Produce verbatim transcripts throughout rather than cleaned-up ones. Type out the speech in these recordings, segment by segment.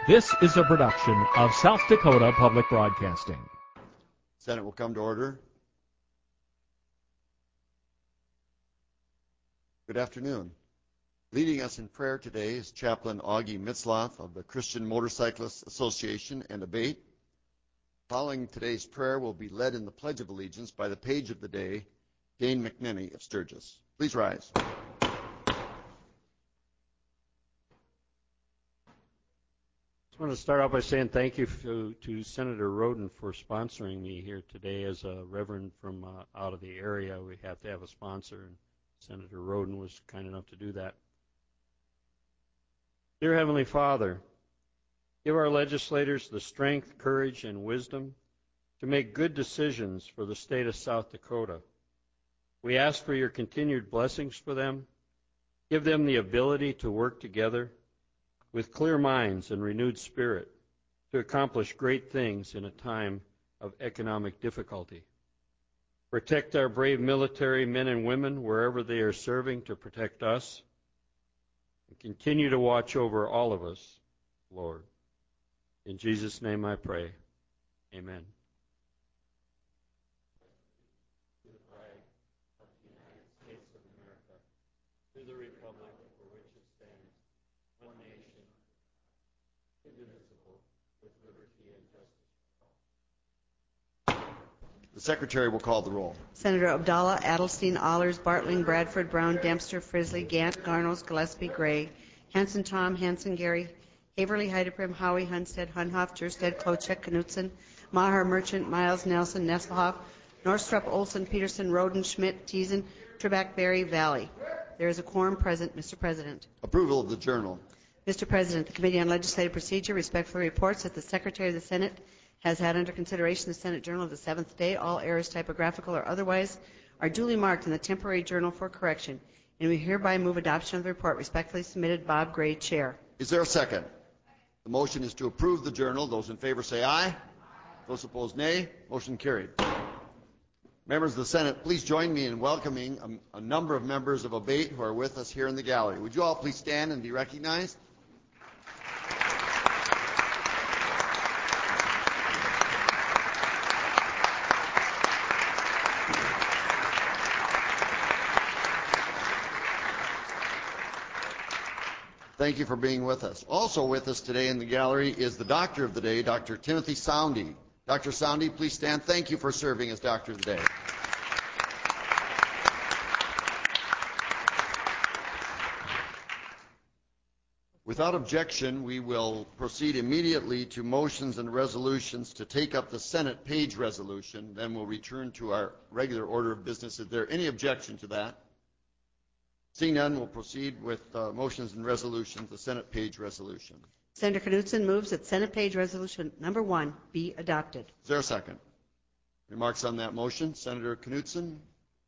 This is a production of South Dakota Public Broadcasting. Senate will come to order. Good afternoon. Leading us in prayer today is Chaplain Augie Mitzloff of the Christian Motorcyclists Association and Abate. Following today's prayer will be led in the Pledge of Allegiance by the page of the day, Dane McNenny of Sturgis. Please rise. I want to start out by saying thank you to, to Senator Roden for sponsoring me here today. As a reverend from uh, out of the area, we have to have a sponsor, and Senator Roden was kind enough to do that. Dear Heavenly Father, give our legislators the strength, courage, and wisdom to make good decisions for the state of South Dakota. We ask for your continued blessings for them. Give them the ability to work together with clear minds and renewed spirit to accomplish great things in a time of economic difficulty. Protect our brave military men and women wherever they are serving to protect us, and continue to watch over all of us, Lord. In Jesus' name I pray. Amen. To the flag of the United States of America, to the republic for which it stands, one nation, indivisible, with liberty and justice for all. The Secretary will call the roll. Senator Abdallah, Adelstein, Allers, Bartling, Bradford, Brown, Dempster, Frisley, Gant, Garnos, Gillespie, Gray, Hanson, Tom, Hanson, Gary, Haverly, Heideprim, Howie, Hunstead, Hunhoff, Jerstead, Klochek, Knutson, Maher, Merchant, Miles, Nelson, Nesselhoff, Norstrup, Olson, Peterson, Roden, Schmidt, Teason, Trebek, Berry, Valley. There is a quorum present, Mister President. Approval of the journal. Mister President, the Committee on Legislative Procedure respectfully reports that the Secretary of the Senate has had under consideration the Senate Journal of the seventh day. All errors, typographical or otherwise, are duly marked in the temporary journal for correction, and we hereby move adoption of the report. Respectfully submitted, Bob Gray, Chair. Is there a second? The motion is to approve the journal. Those in favor say aye. Those opposed, nay. Motion carried. Members of the Senate, please join me in welcoming a, a number of members of Abate who are with us here in the gallery. Would you all please stand and be recognized? Thank you for being with us. Also with us today in the gallery is the Doctor of the Day, Doctor Timothy Soundy. Doctor Soundy, please stand. Thank you for serving as Doctor of the Day. Without objection, we will proceed immediately to motions and resolutions to take up the Senate page resolution. Then we'll return to our regular order of business. Is there any objection to that? Seeing none, we'll proceed with uh, motions and resolutions, the Senate page resolution. Senator Knutson moves that Senate page resolution number one be adopted. Is there a second? Remarks on that motion? Senator Knutson?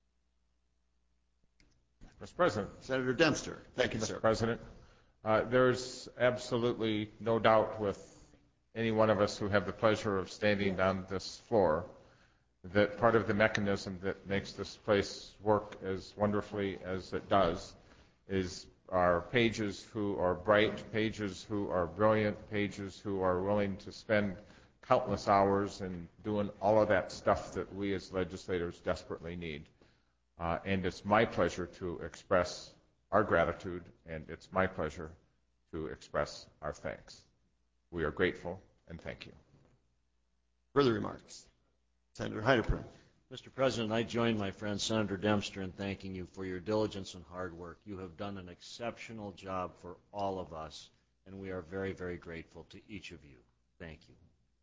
Mister President. Senator Dempster. Thank you, Mister sir. President. Uh, there's absolutely no doubt with any one of us who have the pleasure of standing on this floor that part of the mechanism that makes this place work as wonderfully as it does is our pages who are bright, pages who are brilliant, pages who are willing to spend countless hours in doing all of that stuff that we as legislators desperately need. Uh, and it's my pleasure to express our gratitude, and it's my pleasure to express our thanks. We are grateful, and thank you. Further remarks? Senator Heideprim. Mister President, I join my friend Senator Dempster in thanking you for your diligence and hard work. You have done an exceptional job for all of us, and we are very, very grateful to each of you. Thank you.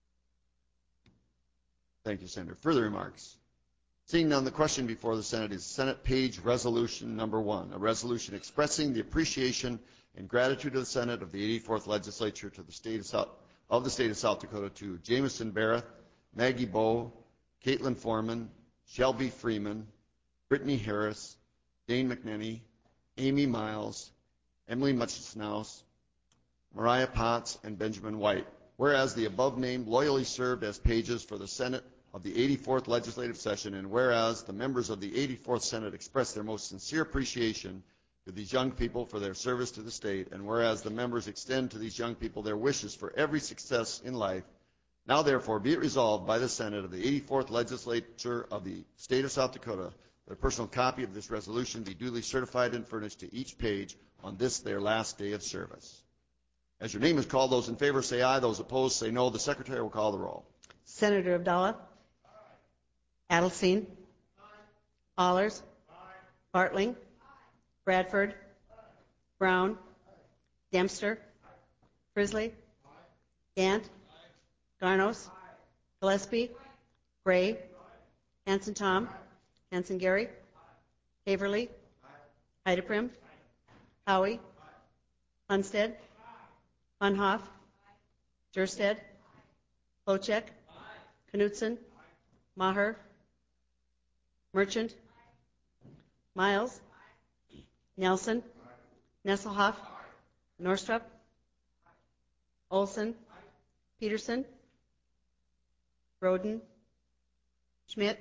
Thank you, Senator. Further remarks? Seeing none, the question before the Senate is Senate page resolution number one, a resolution expressing the appreciation and gratitude of the Senate of the eighty-fourth Legislature to the state of South, of the state of South Dakota to Jameson Barrett, Maggie Bowe, Caitlin Foreman, Shelby Freeman, Brittany Harris, Dane McNenny, Amy Miles, Emily Muchsnaus, Mariah Potts, and Benjamin White. Whereas the above named loyally served as pages for the Senate of the eighty-fourth Legislative Session, and whereas the members of the eighty-fourth Senate express their most sincere appreciation to these young people for their service to the state, and whereas the members extend to these young people their wishes for every success in life, now therefore be it resolved by the Senate of the eighty-fourth Legislature of the State of South Dakota that a personal copy of this resolution be duly certified and furnished to each page on this their last day of service. As your name is called, those in favor say aye, those opposed say no. The Secretary will call the roll. Senator Abdallah? Aye. Adelstein? Aye. Allers? Aye. Bartling? Aye. Bradford? Aye. Brown? Aye. Dempster? Aye. Frisley? Aye. Gant? Aye. Garnos? Aye. Gillespie? Aye. Gray? Aye. Hanson Tom? Aye. Hanson Gary? Aye. Haverly? Aye. Heideprim? Aye. Howie? Aye. Hunstead? Aye. Hunhoff? Aye. Jersted? Aye. Klochek? Aye. Knutson? Aye. Maher? Merchant? Aye. Miles? Aye. Nelson? Aye. Nesselhoff? Aye. Norstrup? Aye. Olson? Aye. Peterson? Roden? Schmidt?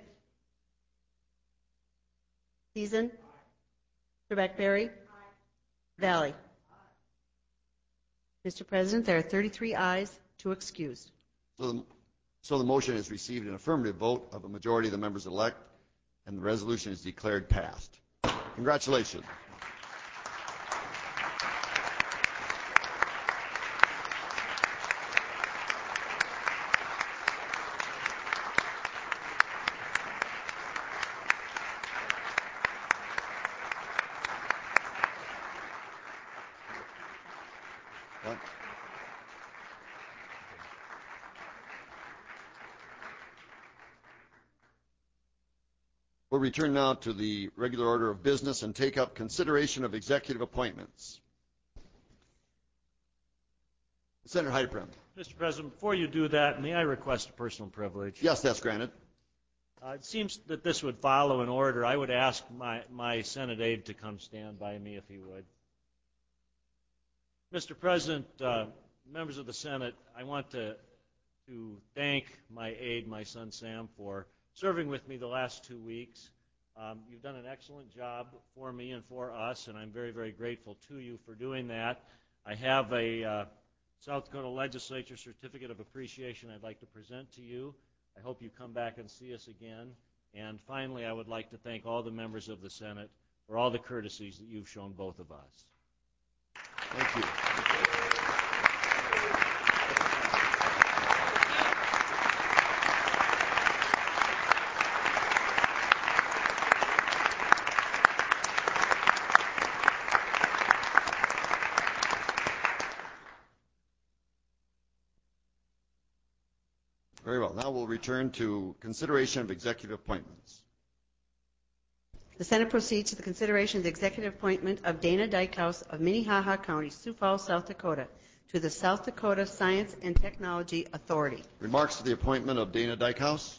Thiessen? Trebek-Berry? Valley? Mister President, there are thirty-three ayes, two excused. So the, so the motion has received an affirmative vote of a majority of the members elect, and the resolution is declared passed. Congratulations. We'll return now to the regular order of business and take up consideration of executive appointments. Senator Heideprim. Mister President, before you do that, may I request a personal privilege? Yes, that's granted. Uh, it seems that this would follow in order. I would ask my, my Senate aide to come stand by me if he would. Mister President, uh, members of the Senate, I want to, to thank my aide, my son Sam, for serving with me the last two weeks. Um, you've done an excellent job for me and for us, and I'm very, very grateful to you for doing that. I have a uh, South Dakota Legislature Certificate of Appreciation I'd like to present to you. I hope you come back and see us again. And finally, I would like to thank all the members of the Senate for all the courtesies that you've shown both of us. Thank you. Very well. Now we'll return to consideration of executive appointments. The Senate proceeds to the consideration of the executive appointment of Dana Dykhouse of Minnehaha County, Sioux Falls, South Dakota, to the South Dakota Science and Technology Authority. Remarks to the appointment of Dana Dykhouse?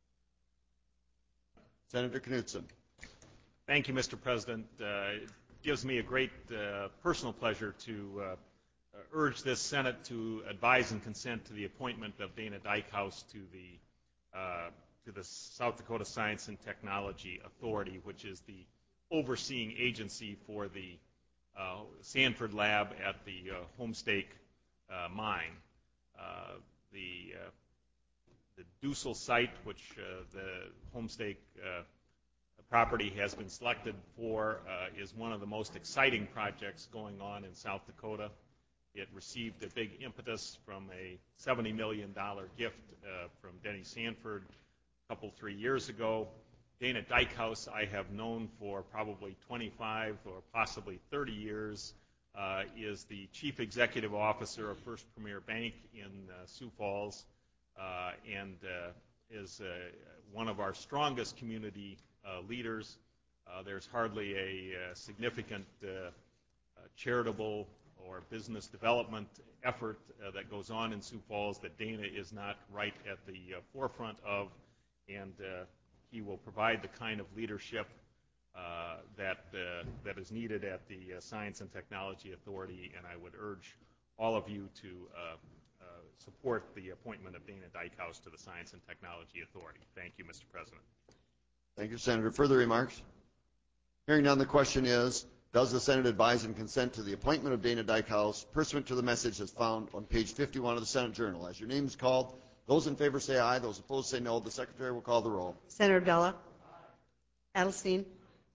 Senator Knutson. Thank you, Mister President. Uh, it gives me a great uh, personal pleasure to uh, urge this Senate to advise and consent to the appointment of Dana Dykhouse to the uh, to the South Dakota Science and Technology Authority, which is the overseeing agency for the uh, Sanford Lab at the uh, Homestake uh, mine. Uh, the uh, the Dussel site, which uh, the Homestake uh, property has been selected for, uh, is one of the most exciting projects going on in South Dakota. It received a big impetus from a seventy million dollars gift uh, from Denny Sanford a couple, three years ago. Dana Dykhouse I have known for probably twenty-five or possibly thirty years, uh, is the Chief Executive Officer of First Premier Bank in uh, Sioux Falls, uh, and uh, is uh, one of our strongest community uh, leaders. Uh, there's hardly a, a significant uh, uh, charitable or business development effort uh, that goes on in Sioux Falls that Dana is not right at the uh, forefront of, and uh, he will provide the kind of leadership uh, that uh, that is needed at the uh, Science and Technology Authority, and I would urge all of you to uh, uh, support the appointment of Dana Dykhouse to the Science and Technology Authority. Thank you, Mister President. Thank you, Senator. Further remarks? Hearing none, the question is, Does the Senate advise and consent to the appointment of Dana Dykhouse pursuant to the message as found on page fifty-one of the Senate Journal? As your name is called, those in favor say aye. Those opposed say no. The Secretary will call the roll. Senator Abdullah. Adelstein.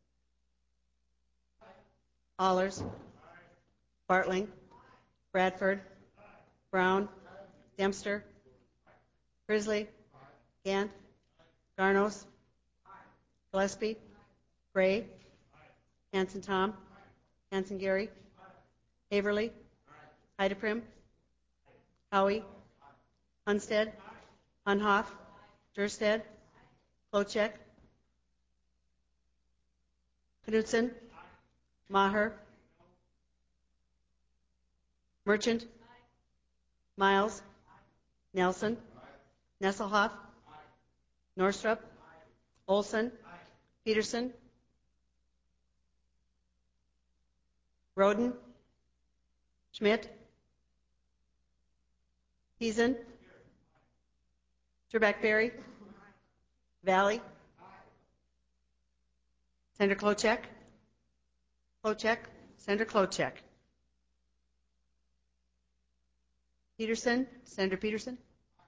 Allers. Bartling. Bradford. Brown. Dempster. Frisley. Gant. Garnos. Gillespie. Gray. Hanson Tom. Hanson Gary. Haverly. Heideprim. Howie. Hunstead. Hunhoff. Dursted. Klochek. Knutson. Maher. Merchant. Miles. Nelson. Nesselhoff. Norstrup. Olson. Peterson. Roden. Schmidt. Heesen. Trebek-Berry. Valley. Senator Klochek. Klochek. Senator Klochek. Peterson. Senator Peterson.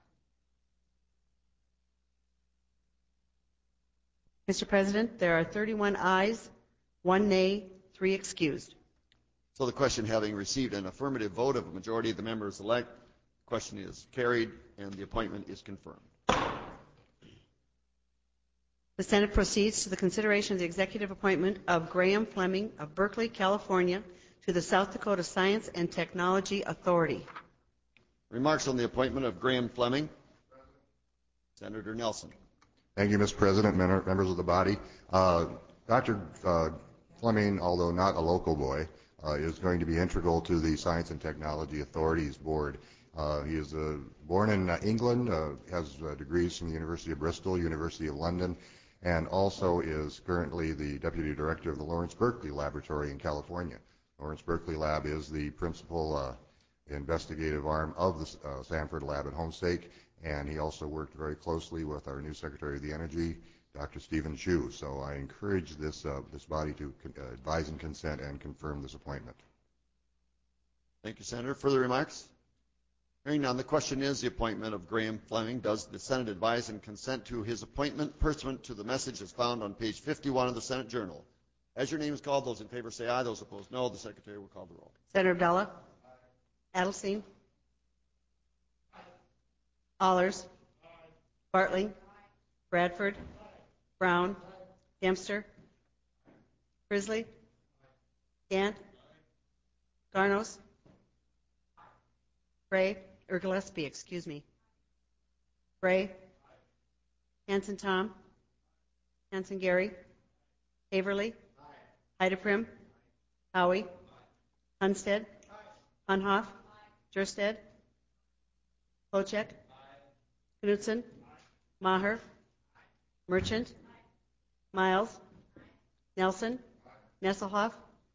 Mister President, there are thirty-one ayes, one nay, three excused. So the question, having received an affirmative vote of a majority of the members elect, the question is carried and the appointment is confirmed. The Senate proceeds to the consideration of the executive appointment of Graham Fleming of Berkeley, California, to the South Dakota Science and Technology Authority. Remarks on the appointment of Graham Fleming. Senator Nelson. Thank you, Mister President, members of the body. Uh, Doctor Uh, Fleming, although not a local boy, uh, is going to be integral to the Science and Technology Authorities Board. Uh, he is uh, born in uh, England, uh, has uh, degrees from the University of Bristol, University of London, and also is currently the Deputy Director of the Lawrence Berkeley Laboratory in California. Lawrence Berkeley Lab is the principal uh, investigative arm of the uh, Sanford Lab at Homestake, and he also worked very closely with our new Secretary of the Energy, Doctor Stephen Chu. So I encourage this uh, this body to uh, advise and consent and confirm this appointment. Thank you, Senator. Further remarks? Hearing none, the question is the appointment of Graham Fleming. Does the Senate advise and consent to his appointment pursuant to the message as found on page fifty-one of the Senate Journal? As your name is called, those in favor say aye. Those opposed, no. The Secretary will call the roll. Senator Abdullah. Adelstein. Allers. Bartling. Bradford. Brown. Dempster. Frisley. Gant. Garnos. Gray. Or Gillespie, excuse me. Gray. Hanson Tom. Hanson Gary. Haverly. Heideprim. Howie. Hunstead. Hunhoff. Dursted. Klochek. Knutson. Maher. Merchant. Miles. Nelson. Nesselhoff.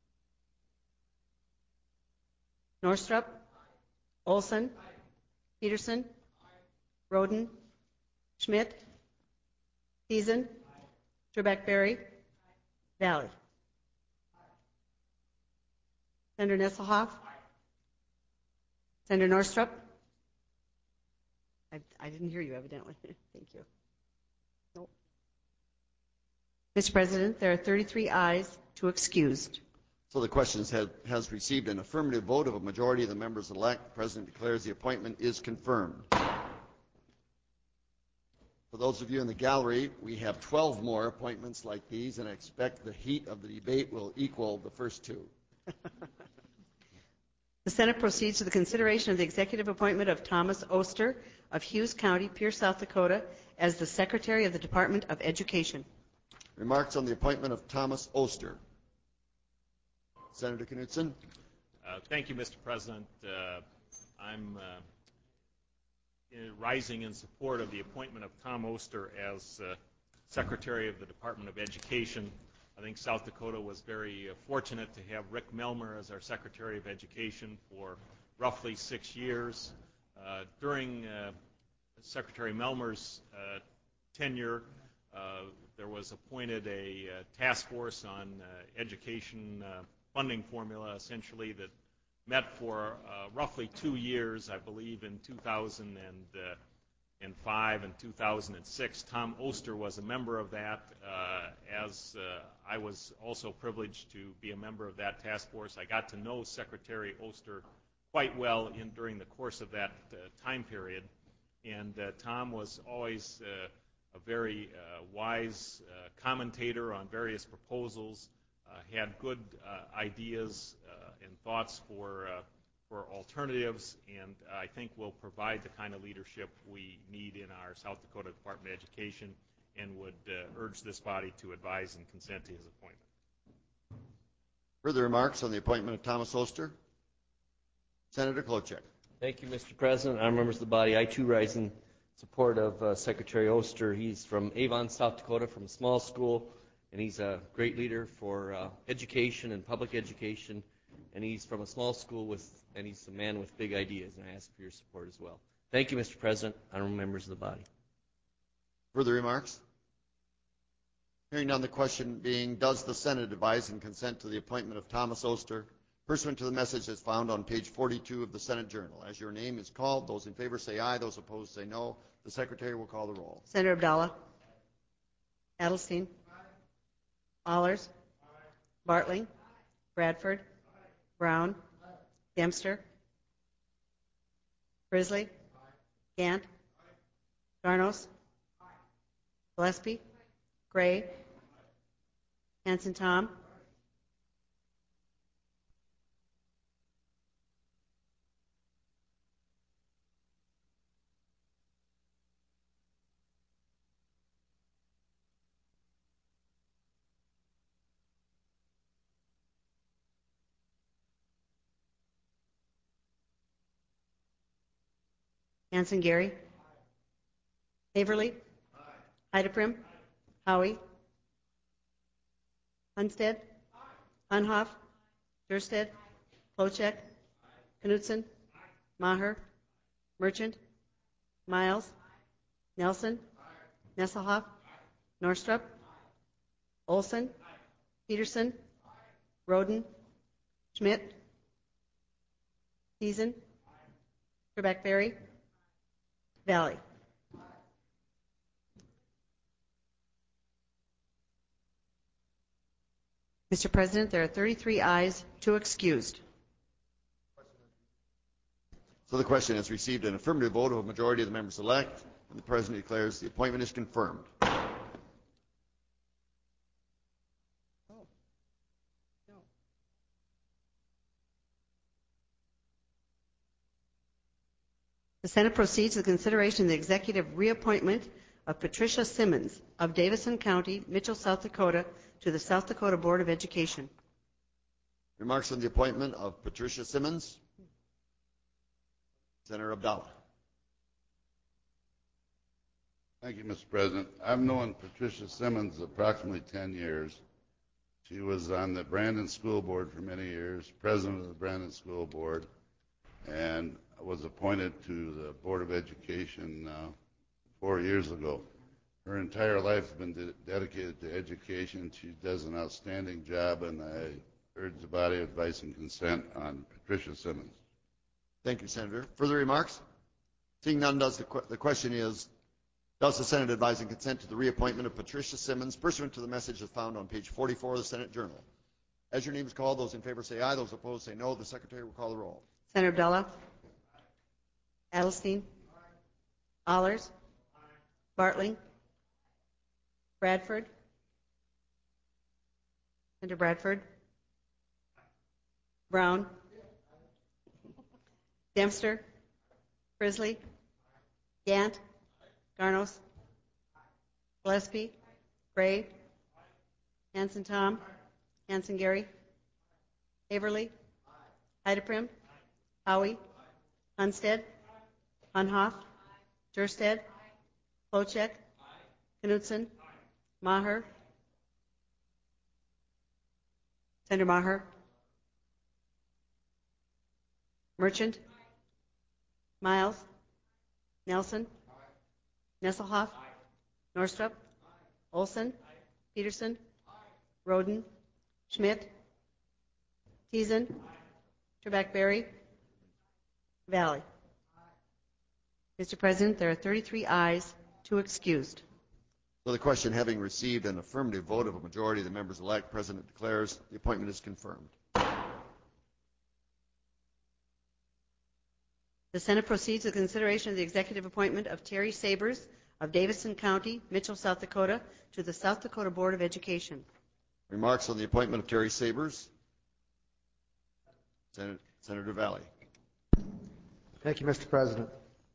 Norstrup. Olson. Peterson. Roden. Schmidt. Heesen. Trebek-Berry. Valley. Senator Nesselhoff. Senator Norstrup. I, I didn't hear you, evidently. Thank you. Nope. Mister President, there are thirty-three ayes, two excused. So the question has, has received an affirmative vote of a majority of the members elect. The President declares the appointment is confirmed. For those of you in the gallery, we have twelve more appointments like these, and I expect the heat of the debate will equal the first two. The Senate proceeds to the consideration of the executive appointment of Thomas Oster of Hughes County, Pierce, South Dakota, as the Secretary of the Department of Education. Remarks on the appointment of Thomas Oster. Senator Knutson. Uh, thank you, Mister President. Uh, I'm uh, rising in support of the appointment of Tom Oster as uh, Secretary of the Department of Education. I think South Dakota was very uh, fortunate to have Rick Melmer as our Secretary of Education for roughly six years. Uh, during uh, Secretary Melmer's uh, tenure, uh, there was appointed a uh, task force on uh, education uh, funding formula essentially that met for uh, roughly two years, I believe in two thousand five and two thousand six. Tom Oster was a member of that, uh, as uh, I was also privileged to be a member of that task force. I got to know Secretary Oster quite well in, during the course of that uh, time period, and uh, Tom was always uh, a very uh, wise uh, commentator on various proposals, uh, had good uh, ideas uh, and thoughts for uh, for alternatives, and I think will provide the kind of leadership we need in our South Dakota Department of Education, and would uh, urge this body to advise and consent to his appointment. Further remarks on the appointment of Thomas Oster? Senator Klobuchar. Thank you, Mister President. Honourable members of the body, I too rise in support of uh, Secretary Oster. He's from Avon, South Dakota, from a small school, and he's a great leader for uh, education and public education. And he's from a small school with, and he's a man with big ideas, and I ask for your support as well. Thank you, Mister President, honourable members of the body. Further remarks? Hearing none, the question being, does the Senate advise and consent to the appointment of Thomas Oster, pursuant to the message that's found on page forty-two of the Senate Journal? As your name is called, those in favor say aye, those opposed say no. The Secretary will call the roll. Senator Abdallah? Adelstein? Allers? Bartling? Bradford? Brown? Dempster? Frisley? Gant? Garnos? Gillespie? Gray? Hanson Tom? Hanson Gary? Haverly? Heideprim? Howie? Hunstead? Hunhoff? Dursted? Klochek? Knutson? Maher? Merchant? Miles? Nelson? Nesselhoff? Norstrup? Olson? Peterson? Roden? Schmidt? Thiessen? Trebek-Berry? Valley. Mister President, there are thirty-three ayes, two excused. So the question has received an affirmative vote of a majority of the members elect, and the President declares the appointment is confirmed. The Senate proceeds to the consideration of the executive reappointment of Patricia Simmons of Davison County, Mitchell, South Dakota, to the South Dakota Board of Education. Remarks on the appointment of Patricia Simmons? Senator Abdallah. Thank you, Mister President. I've known Patricia Simmons approximately ten years. She was on the Brandon School Board for many years, president of the Brandon School Board, and was appointed to the Board of Education uh, four years ago. Her entire life has been de dedicated to education. She does an outstanding job, and I urge the body advice and consent on Patricia Simmons. Thank you, Senator. Further remarks? Seeing none, does the, qu the question is, does the Senate advise and consent to the reappointment of Patricia Simmons, pursuant to the message that's found on page forty-four of the Senate Journal? As your name is called, those in favor say aye, those opposed say no. The Secretary will call the roll. Senator Abdallah? Adelstein? Allers? Bartling? Bradford? Senator Bradford? Brown? Dempster? Frisley? Gant? Garnos? Gillespie? Gray? Hanson Tom? Hanson Gary? Haverly? Heideprim? Howie? Hunstead? Hunhoff? Dursted? Klochek? Knutson? Maher? Senator Maher? Merchant? Miles? Nelson? Nesselhoff? Norstrup? Olson? Peterson? Roden? Schmidt? Teason, Trebek-Berry, Valley. Mister President, there are thirty-three ayes, two excused. So the question, having received an affirmative vote of a majority of the members elect, President declares the appointment is confirmed. The Senate proceeds to consideration of the executive appointment of Terry Sabers of Davison County, Mitchell, South Dakota, to the South Dakota Board of Education. Remarks on the appointment of Terry Sabers? Sen- Senator Valley. Thank you, Mister President.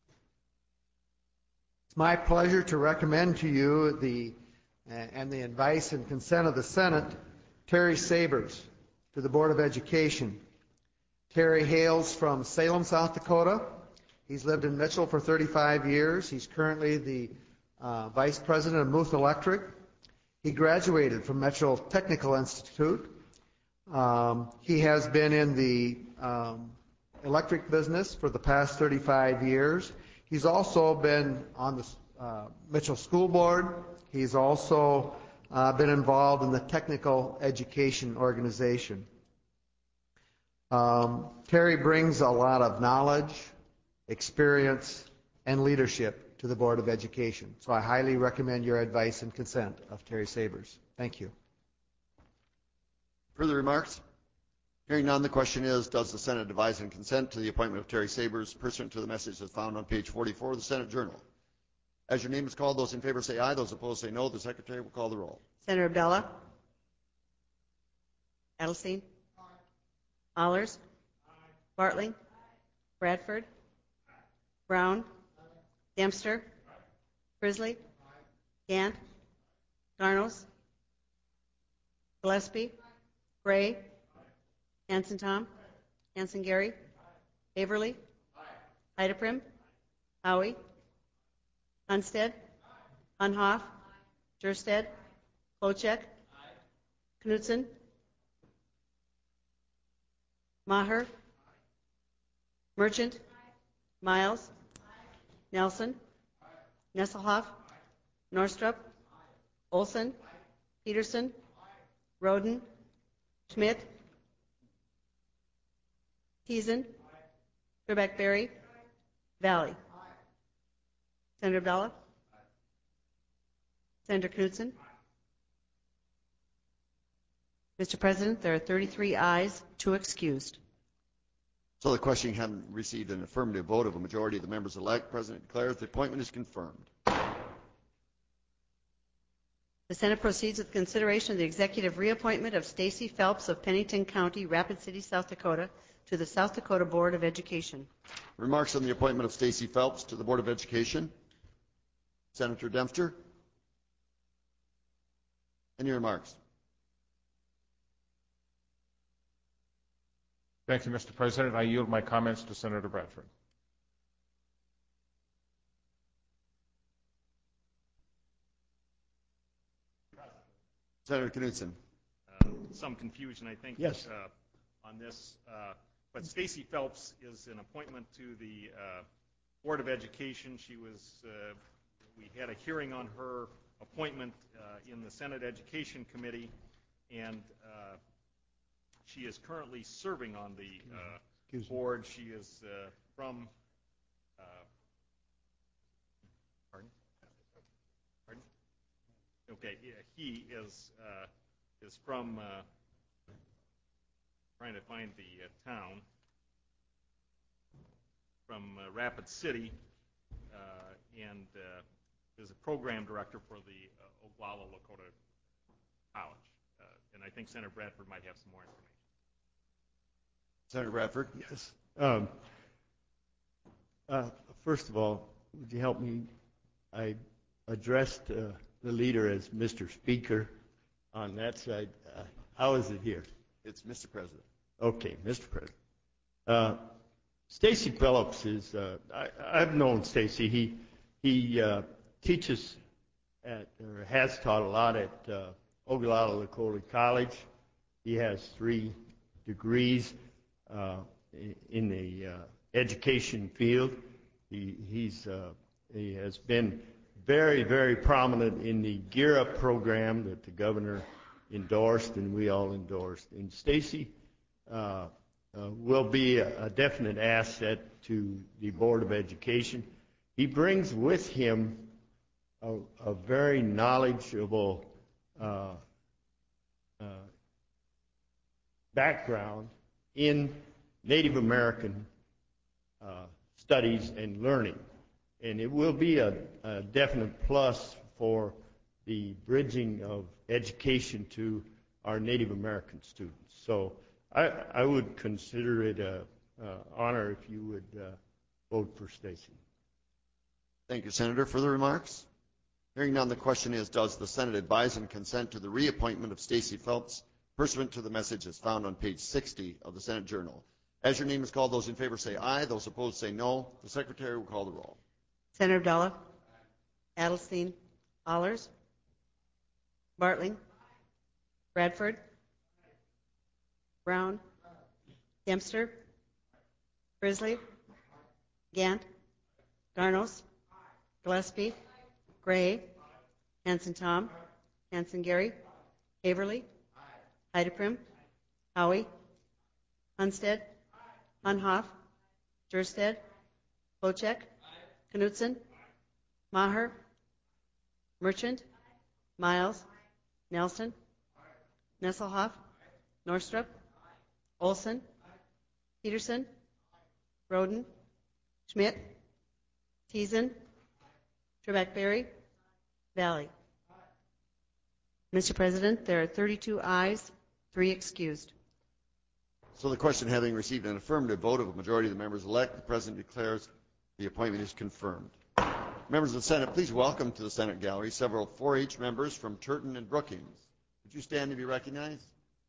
It's my pleasure to recommend to you the uh, and the advice and consent of the Senate, Terry Sabers to the Board of Education. Terry hails from Salem, South Dakota. He's lived in Mitchell for thirty-five years. He's currently the uh, Vice President of Muth Electric. He graduated from Mitchell Technical Institute. Um, he has been in the um, electric business for the past thirty-five years. He's also been on the uh, Mitchell School Board. He's also uh, been involved in the Technical Education Organization. Um, Terry brings a lot of knowledge, experience, and leadership to the Board of Education. So I highly recommend your advice and consent of Terry Sabers. Thank you. Further remarks? Hearing none, the question is, does the Senate advise and consent to the appointment of Terry Sabers pursuant to the message that's found on page forty-four of the Senate Journal? As your name is called, those in favor say aye, those opposed say no. The Secretary will call the roll. Senator Abdallah? Edelstein? Allers? Bartling? Bradford? Brown? Dempster? Frisley? Gant? Garnos? Gillespie? Gray? Hanson Tom? Hanson Gary? Haverly? Heideprim? Howie? Hunstead? Hunhoff? Jersted? Klochek? Knutson? Maher? Merchant? Miles? Nelson? Nesselhoff? Norstrup? Olson? Peterson? Roden? Schmidt? Teason? Trebek-Berry? Valley? Senator Abdallah? Senator Knutson? Mister President, there are thirty-three ayes, two excused. So the question, having received an affirmative vote of a majority of the members elect, President declares the appointment is confirmed. The Senate proceeds with consideration of the executive reappointment of Stacy Phelps of Pennington County, Rapid City, South Dakota, to the South Dakota Board of Education. Remarks on the appointment of Stacy Phelps to the Board of Education? Senator Dempster? Any remarks? Thank you, Mister President. I yield my comments to Senator Bradford. Senator Knutson. Uh, some confusion, I think, Yes. uh, on this. Uh, but Stacy Phelps is an appointment to the uh, Board of Education. She was, uh, we had a hearing on her appointment uh, in the Senate Education Committee, and uh, she is currently serving on the uh, board. She is uh, from, uh, pardon? Pardon? Okay, yeah, he is uh, is from, uh, trying to find the uh, town, from uh, Rapid City, uh, and uh, is a program director for the uh, Oglala Lakota College. Uh, and I think Senator Bradford might have some more information. Senator Bradford. Yes. Um, uh, first of all, would you help me? I addressed uh, the leader as Mister Speaker on that side. Uh, how is it here? It's Mister President. Okay, Mister President. Uh, Stacy Phillips is, uh, I, I've known Stacy. He, he uh, teaches at, or has taught a lot at uh, Oglala Lakota College. He has three degrees uh, in the uh, education field. He, he's, uh, he has been very, very prominent in the Gear Up program that the governor endorsed and we all endorsed. And Stacy uh, uh, will be a, a definite asset to the Board of Education. He brings with him a, a very knowledgeable uh, uh, background in Native American uh, studies and learning. And it will be a, a definite plus for the bridging of education to our Native American students. So I, I would consider it an honor if you would uh, vote for Stacy. Thank you, Senator. Further remarks? Hearing none, the question is, does the Senate advise and consent to the reappointment of Stacy Phelps pursuant to the message as found on page sixty of the Senate Journal? As your name is called, those in favor say aye. Those opposed say no. The Secretary will call the roll. Senator Abdallah? Adelstein? Allers? Bartling? Bradford? Brown? Dempster? Frisley? Gant? Garnos? Gillespie? Gray? Hanson Tom? Hanson Gary? Haverly? Heideprim? Howie? Hunstead? Hunhoff? Jersted? Klochek? Knutson? Maher? Merchant? Miles? Nelson? Nesselhoff? Norstrup? Olson? Peterson? Roden? Schmidt? Teason? Trebek-Berry? Valley. Mister President, there are thirty-two ayes, three excused. So the question having received an affirmative vote of a majority of the members elect, the President declares the appointment is confirmed. Members of the Senate, please welcome to the Senate gallery several four H members from Turton and Brookings. Would you stand to be recognized?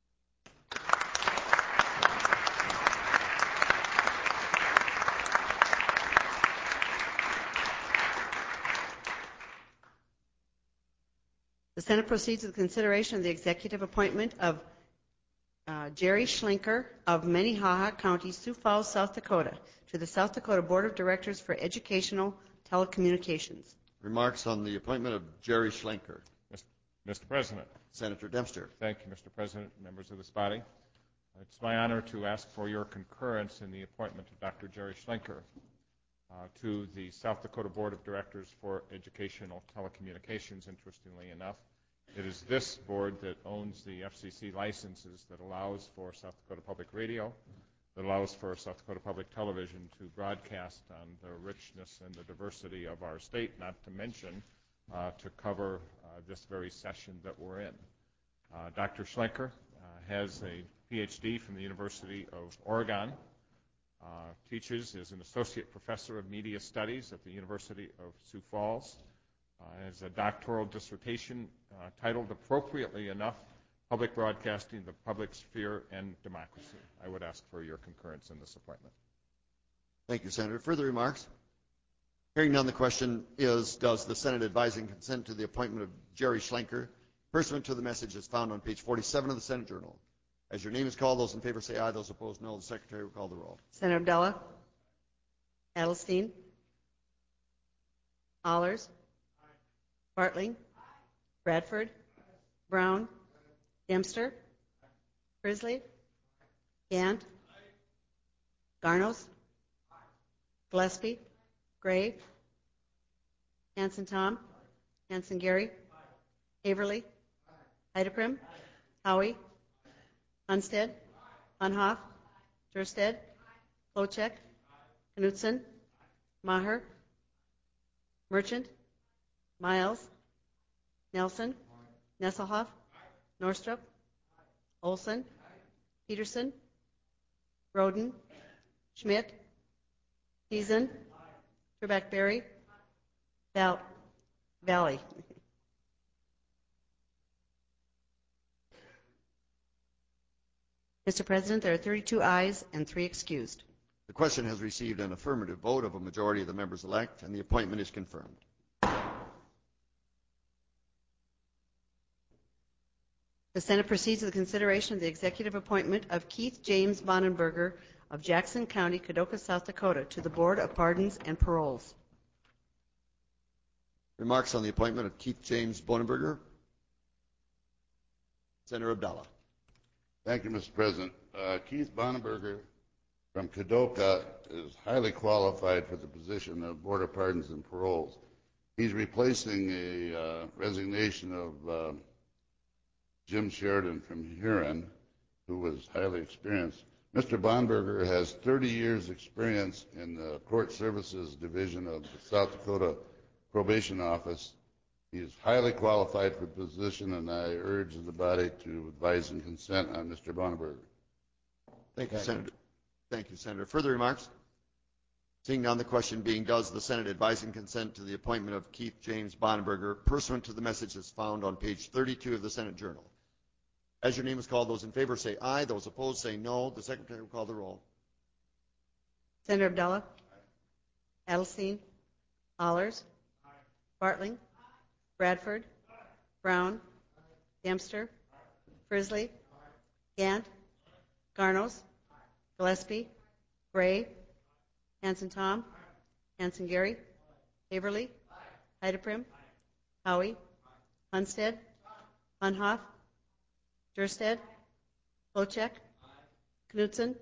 The Senate proceeds to the consideration of the executive appointment of uh, Jerry Schlenker of Minnehaha County, Sioux Falls, South Dakota, to the South Dakota Board of Directors for Educational Telecommunications. Remarks on the appointment of Jerry Schlenker. Mister President. Senator Dempster. Thank you, Mister President, members of this body. It's my honor to ask for your concurrence in the appointment of Doctor Jerry Schlenker uh, to the South Dakota Board of Directors for Educational Telecommunications. Interestingly enough, it is this board that owns the F C C licenses that allows for South Dakota Public Radio, that allows for South Dakota Public Television to broadcast on the richness and the diversity of our state, not to mention uh, to cover uh, this very session that we're in. Uh, Doctor Schlenker uh, has a P H D from the University of Oregon, uh, teaches as an associate professor of media studies at the University of Sioux Falls, uh, has a doctoral dissertation uh, titled, appropriately enough, Public Broadcasting, the Public Sphere, and Democracy. I would ask for your concurrence in this appointment. Thank you, Senator. Further remarks? Hearing none, the question is, does the Senate advise and consent to the appointment of Jerry Schlenker, pursuant to the message as found on page forty-seven of the Senate Journal? As your name is called, those in favor say aye. Those opposed, no. The Secretary will call the roll. Senator Abdallah? Adelstein? Allers? Bartling? Bradford? Brown? Dempster? Frisley? Gant? Garnos? Gillespie? Gray? Hanson Tom? Hanson Gary? Haverly? Heideprim? Howie? Hunstead? Hunhoff? Jersted? Klochek? Knutson? Maher? Merchant? Miles? Nelson? Nesselhoff? Norstrup? Olson? Peterson? Roden? Schmidt? Teason? Trebek-Berry? Val- Valley. Mister President, there are thirty-two ayes and three excused. The question has received an affirmative vote of a majority of the members elect, and the appointment is confirmed. The Senate proceeds to the consideration of the executive appointment of Keith James Bonenberger of Jackson County, Kadoka, South Dakota, to the Board of Pardons and Paroles. Remarks on the appointment of Keith James Bonenberger. Senator Abdallah. Thank you, Mister President. Uh, Keith Bonneberger from Kadoka is highly qualified for the position of Board of Pardons and Paroles. He's replacing a uh, resignation of uh, Jim Sheridan from Huron, who was highly experienced. Mister Bonneberger has thirty years experience in the Court Services Division of the South Dakota Probation Office. He is highly qualified for the position, and I urge the body to advise and consent on Mister Bonneberger. Thank you, Senator. Thank you, Senator. Further remarks? Seeing none, the question being, does the Senate advise and consent to the appointment of Keith James Bonneberger pursuant to the message that's found on page thirty-two of the Senate Journal? As your name is called, those in favor say aye. Those opposed say no. The Secretary will call the roll. Senator Abdullah? Adelstein? Allers? Bartling? Bradford? Brown? Dempster? Frisley? Gant? Garnos? Gillespie? Gray? Hanson Tom? Hanson Gary? Haverly? Heideprim? Howie? Hunstead? Hunhoff? Dursted? Klochek? Knutson?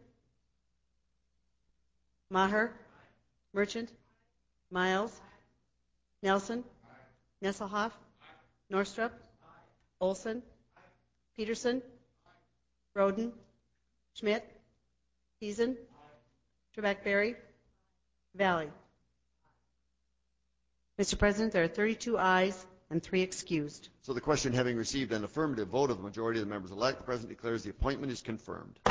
Maher? Merchant? Miles? Nelson? Nesselhoff? Norstrup? Olson? Peterson? Roden? Schmidt? Thiessen? Trebek-Berry? Valley. Mister President, there are thirty-two ayes and three excused. So the question having received an affirmative vote of the majority of the members elect, the President declares the appointment is confirmed.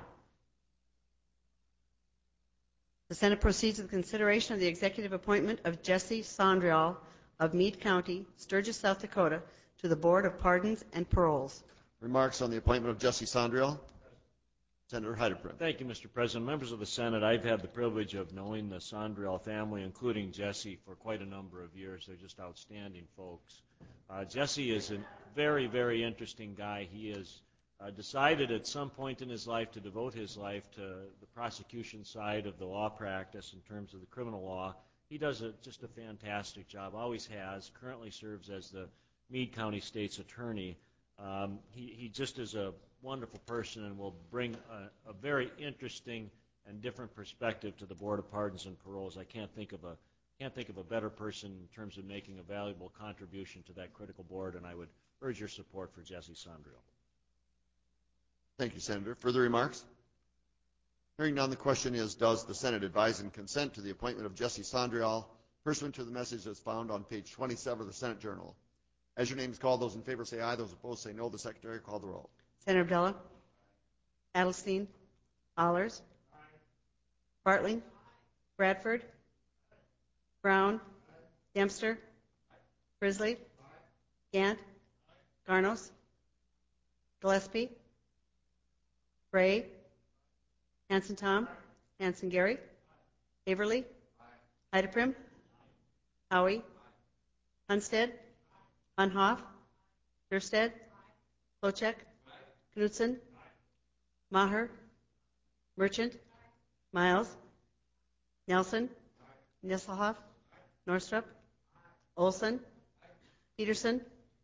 The Senate proceeds with consideration of the executive appointment of Jesse Sondrial of Meade County, Sturgis, South Dakota, to the Board of Pardons and Paroles. Remarks on the appointment of Jesse Sondrial? Senator Heideprim. Thank you, Mister President. Members of the Senate, I've had the privilege of knowing the Sondriel family, including Jesse, for quite a number of years. They're just outstanding folks. Uh, Jesse is a very, very interesting guy. He has uh, decided at some point in his life to devote his life to the prosecution side of the law practice in terms of the criminal law. He does a, just a fantastic job, always has, currently serves as the Meade County State's Attorney. Um, he, he just is a wonderful person and will bring a, a very interesting and different perspective to the Board of Pardons and Paroles. I can't think of a can't think of a better person in terms of making a valuable contribution to that critical board, and I would urge your support for Jesse Sondriel. Thank you, Senator. Further remarks? Hearing none, the question is, does the Senate advise and consent to the appointment of Jesse Sondriel pursuant to the message that's found on page twenty-seven of the Senate Journal? As your name is called, those in favor say aye. Those opposed say no. The Secretary will call the roll. Senator Abdullah? Adelstein? Allers? Bartling? Bradford? Brown? Dempster? Frisley? Gant? Garnos? Gillespie? Gray? Hanson Tom? Hanson Gary? Haverly? Heideprim? Howie? Hunstead? Hunhoff? Dursted? Klochek? Knutson? Maher? Merchant? Miles? Nelson? Nesselhoff? Norstrup? Olson? Peterson?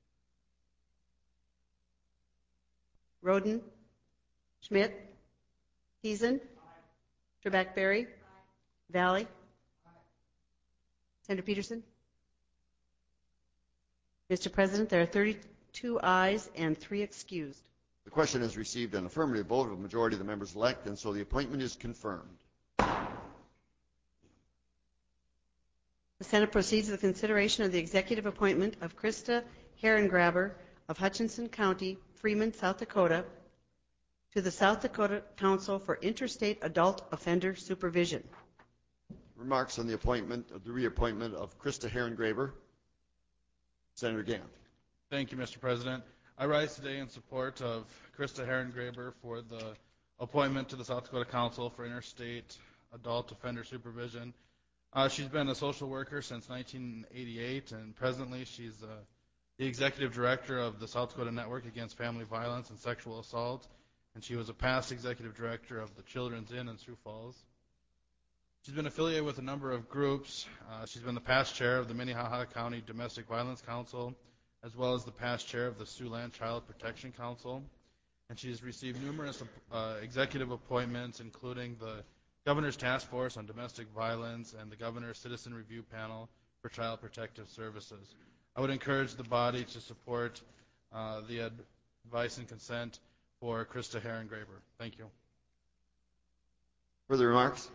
Roden? Schmidt? Thiessen? Trebek-Berry? Valley? Senator Peterson? Mister President, there are thirty-two ayes and three excused. The question has received an affirmative vote of a majority of the members elect, and so the appointment is confirmed. The Senate proceeds with consideration of the executive appointment of Krista Herrengraber of Hutchinson County, Freeman, South Dakota, to the South Dakota Council for Interstate Adult Offender Supervision. Remarks on the appointment of the reappointment of Krista Herrengraber. Senator Gant. Thank you, Mister President. I rise today in support of Krista Herrengraber for the appointment to the South Dakota Council for Interstate Adult Offender Supervision. Uh, she's been a social worker since nineteen eighty-eight, and presently she's uh, the executive director of the South Dakota Network Against Family Violence and Sexual Assault, and she was a past executive director of the Children's Inn in Sioux Falls. She's been affiliated with a number of groups. Uh, she's been the past chair of the Minnehaha County Domestic Violence Council, as well as the past chair of the Siouxland Child Protection Council. and she's received numerous uh, executive appointments, including the Governor's Task Force on Domestic Violence and the Governor's Citizen Review Panel for Child Protective Services. I would encourage the body to support uh, the advice and consent for Krista Herrengraber. Thank you. Further remarks?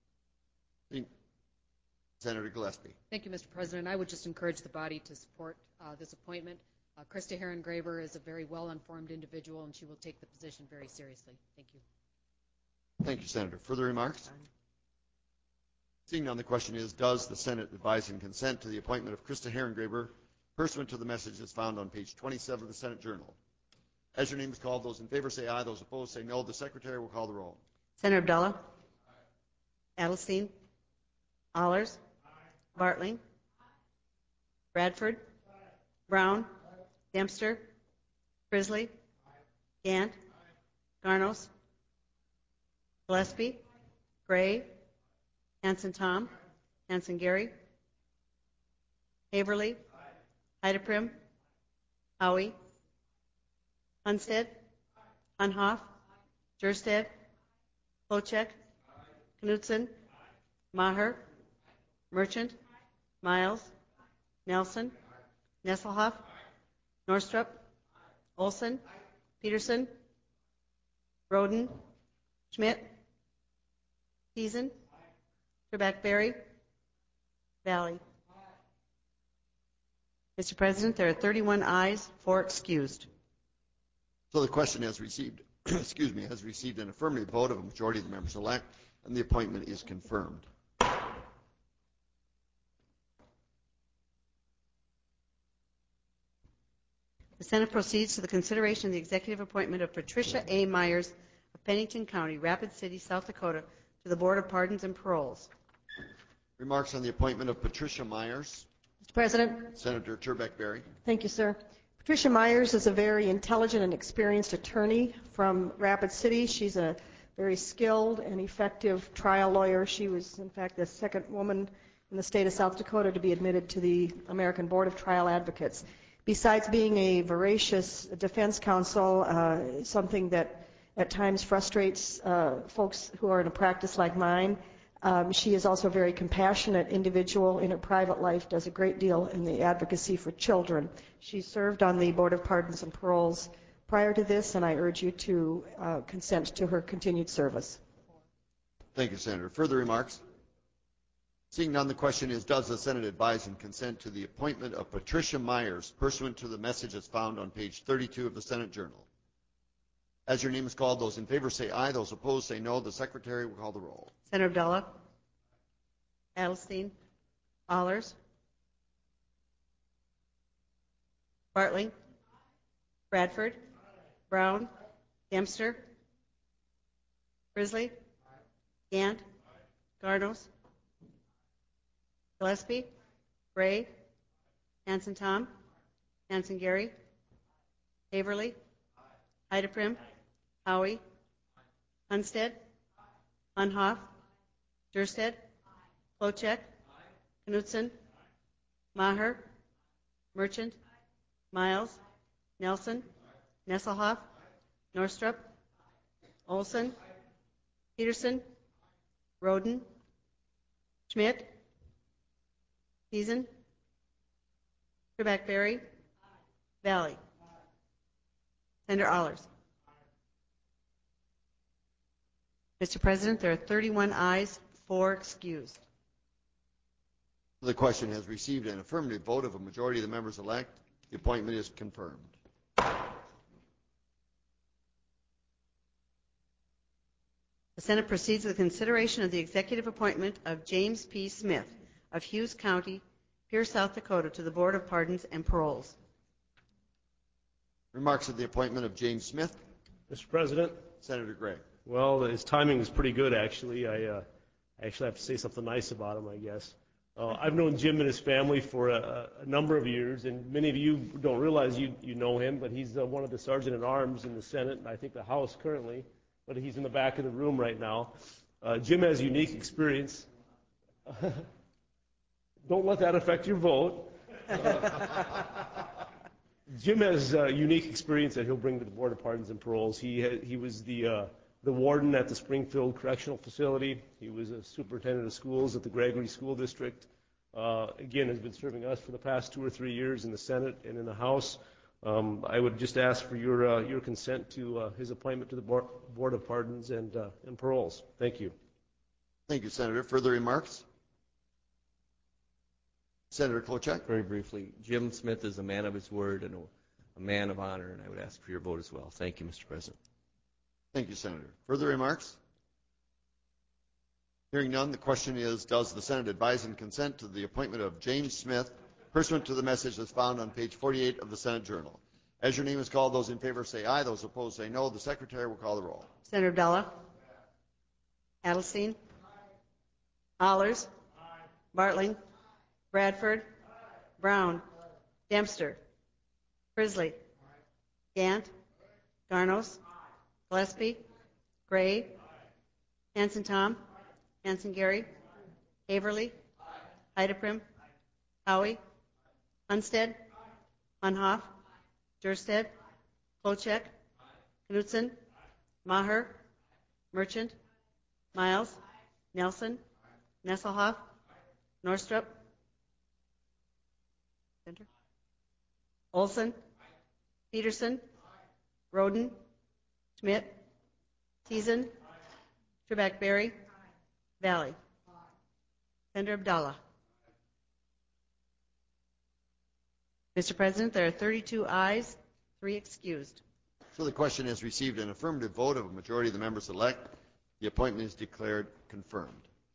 Senator Gillespie. Thank you, Mister President. I would just encourage the body to support uh, this appointment. Uh, Krista Herrengraber is a very well-informed individual, and she will take the position very seriously. Thank you. Thank you, Senator. Further remarks? Seeing none, the question is, does the Senate advise and consent to the appointment of Krista Herrengraber pursuant to the message that's found on page twenty-seven of the Senate Journal? As your name is called, those in favor say aye. Those opposed say no. The Secretary will call the roll. Senator Abdullah? Adelstein? Allers? Bartling? Bradford? Brown? Dempster? Frisley? Gant? Garnos? Gillespie? Gray? Hanson Tom? Hanson Gary? Haverly? Heideprim? Howie? Hunstead? Unhoff? Jerstead? Klochek? Knutson? Maher? Merchant? Miles? Nelson? Nesselhoff? Norstrup? Olson? Peterson? Roden? Schmidt? Thiessen? Trebek-Berry? Valley. Mister President, there are thirty-one ayes, four excused. So the question has received, excuse me, has received an affirmative vote of a majority of the members elect, and the appointment is confirmed. The Senate proceeds to the consideration of the executive appointment of Patricia A. Myers of Pennington County, Rapid City, South Dakota, to the Board of Pardons and Paroles. Remarks on the appointment of Patricia Myers. Mister President. Senator Trebek-Berry. Thank you, sir. Patricia Myers is a very intelligent and experienced attorney from Rapid City. She's a very skilled and effective trial lawyer. She was, in fact, the second woman in the state of South Dakota to be admitted to the American Board of Trial Advocates. Besides being a voracious defense counsel, uh, something that at times frustrates uh, folks who are in a practice like mine, um, she is also a very compassionate individual in her private life, does a great deal in the advocacy for children. She served on the Board of Pardons and Paroles prior to this, and I urge you to uh, consent to her continued service. Thank you, Senator. Further remarks? Seeing none, the question is, does the Senate advise and consent to the appointment of Patricia Myers pursuant to the message that's found on page thirty-two of the Senate Journal? As your name is called, those in favor say aye. Those opposed say no. The Secretary will call the roll. Senator Abdullah? Adelstein? Allers? Bartling? Bradford? Brown? Dempster? Frisley? Gant? Garnos? Gillespie? Gray? Hanson Tom? Hanson Gary? Haverly? Heideprim? Howie? Hunstead? Unhoff? Jerstead? Klochek? Knutson? Maher? Merchant? Miles? Nelson? Nesselhoff? Norstrup? Olson? Peterson? Roden? Schmidt? Thiessen? Trebek-Berry? Valley. Senator Allers. Mister President, there are thirty-one ayes, four excused. The question has received an affirmative vote of a majority of the members elect. The appointment is confirmed. The Senate proceeds with consideration of the executive appointment of James P. Smith of Hughes County, Pierce, South Dakota, to the Board of Pardons and Paroles. Remarks of the appointment of James Smith. Mister President. Senator Gray. Well, his timing is pretty good, actually. I uh, actually have to say something nice about him, I guess. Uh, I've known Jim and his family for a, a number of years, and many of you don't realize you, you know him, but he's uh, one of the sergeant-at-arms in the Senate, and I think the House currently, but he's in the back of the room right now. Uh, Jim has unique experience. Don't let that affect your vote. Uh, Jim has a unique experience that he'll bring to the Board of Pardons and Paroles. He ha- he was the uh, the warden at the Springfield Correctional Facility. He was a superintendent of schools at the Gregory School District. Uh, again, has been serving us for the past two or three years in the Senate and in the House. Um, I would just ask for your uh, your consent to uh, his appointment to the Board, Board of Pardons and uh, and Paroles. Thank you. Thank you, Senator. Further remarks? Senator Klobuchar. Very briefly, Jim Smith is a man of his word and a, a man of honor, and I would ask for your vote as well. Thank you, Mister President. Thank you, Senator. Further remarks? Hearing none, the question is, does the Senate advise and consent to the appointment of James Smith, pursuant to the message that's found on page forty-eight of the Senate Journal? As your name is called, those in favor say aye. Those opposed say no. The Secretary will call the roll. Senator Abdallah? Adelstein? Allers? Bartling? Bradford? Brown? Dempster? Frisley? Gant? Garnos? Gillespie? Gray? Hanson Tom? Hanson Gary? Haverly? Heideprim? Howie? Hunstead? Hunhoff? Dursted? Klochek? Knutson? Maher? Merchant? Miles? Nelson? Nesselhoff? Norstrup? Center? Olson? Peterson? Roden? Schmidt? Teason? Trebek Berry? Valley? Senator Abdallah? Mister President, there are thirty-two ayes, three excused. So the question has received an affirmative vote of a majority of the members elect. The appointment is declared confirmed.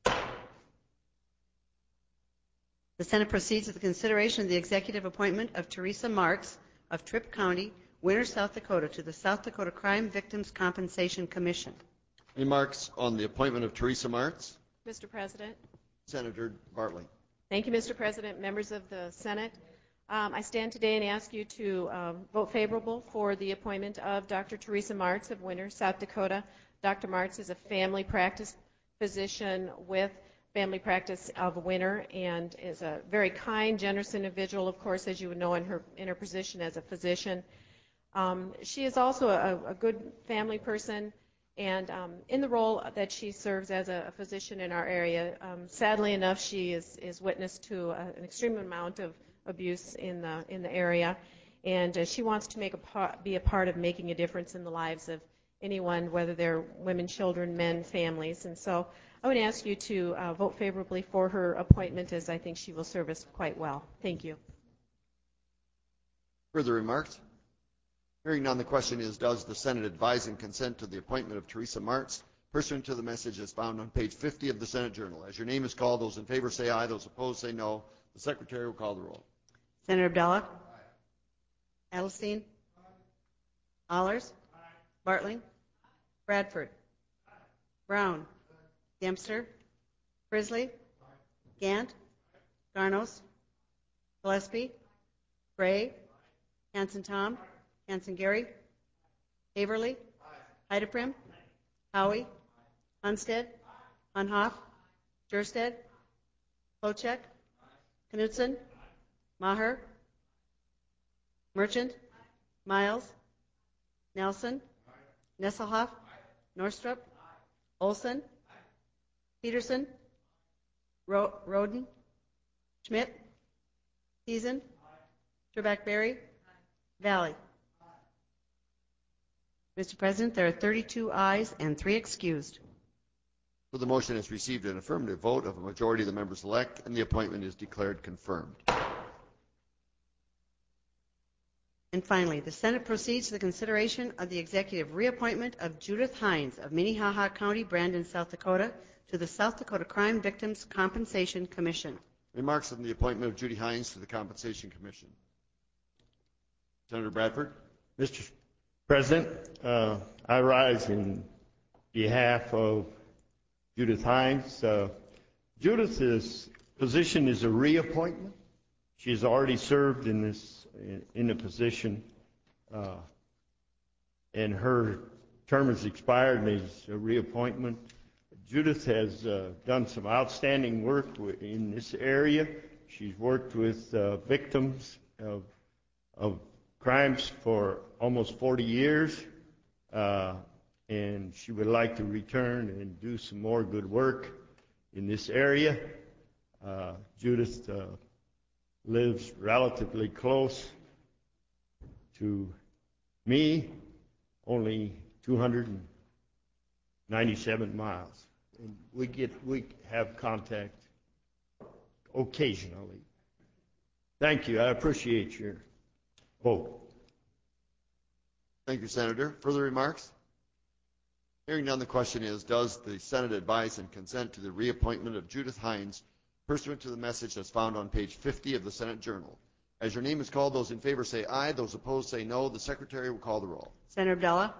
The Senate proceeds to the consideration of the executive appointment of Teresa Marks of Tripp County, Winter, South Dakota, to the South Dakota Crime Victims Compensation Commission. Remarks on the appointment of Teresa Marks? Mister President. Senator Bartley. Thank you, Mister President, members of the Senate. Um, I stand today and ask you to um, vote favorable for the appointment of Doctor Teresa Marks of Winter, South Dakota. Doctor Marks is a family practice physician with family practice of Winter and is a very kind, generous individual, of course, as you would know in her, in her position as a physician. Um, she is also a, a good family person, and um, in the role that she serves as a, a physician in our area, um, sadly enough, she is, is witness to a, an extreme amount of abuse in the in the area, and uh, she wants to make a part, be a part of making a difference in the lives of anyone, whether they're women, children, men, families. And so I would ask you to uh, vote favorably for her appointment, as I think she will serve us quite well. Thank you. Further remarks? Hearing none, the question is, does the Senate advise and consent to the appointment of Teresa Marks, pursuant to the message as found on page fifty of the Senate Journal? As your name is called, those in favor say aye. Those opposed say no. The Secretary will call the roll. Senator Abdallah? Adelstein? Allers? Bartling? Bradford? Brown? Dempster? Frisley? Gant? Garnos? Gillespie? Gray? Hanson Tom? Hanson Gary? Haverly? Heideprim? Howie? Hunstead? Hunhoff? Dursted? Klochek? Knutson? Maher? Merchant? Miles? Nelson? Nesselhoff? Norstrup? Olson? Peterson? Ro- Roden? Schmidt? Teason? Trebek Berry? Valley? Mister President, there are thirty-two ayes and three excused. So the motion has received an affirmative vote of a majority of the members elect, and the appointment is declared confirmed. And finally, the Senate proceeds to the consideration of the executive reappointment of Judith Hines of Minnehaha County, Brandon, South Dakota, to the South Dakota Crime Victims Compensation Commission. Remarks on the appointment of Judy Hines to the Compensation Commission. Senator Bradford. Mister President, uh, I rise in behalf of Judith Hines. Uh, Judith's position is a reappointment. She has already served in this in, in a position, uh, and her term has expired and is a reappointment. Judith has uh, done some outstanding work in this area. She's worked with uh, victims of, of crimes for almost forty years, uh, and she would like to return and do some more good work in this area. Uh, Judith uh, lives relatively close to me, only two hundred ninety-seven miles. And we get we have contact occasionally. Thank you. I appreciate your vote. Thank you, Senator. Further remarks? Hearing none, the question is, does the Senate advise and consent to the reappointment of Judith Hines pursuant to the message that's found on page fifty of the Senate Journal? As your name is called, those in favor say aye. Those opposed say no. The Secretary will call the roll. Senator Abdullah?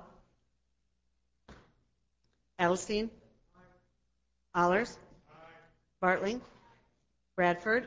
Edelstein? Allers? Bartling? Bradford?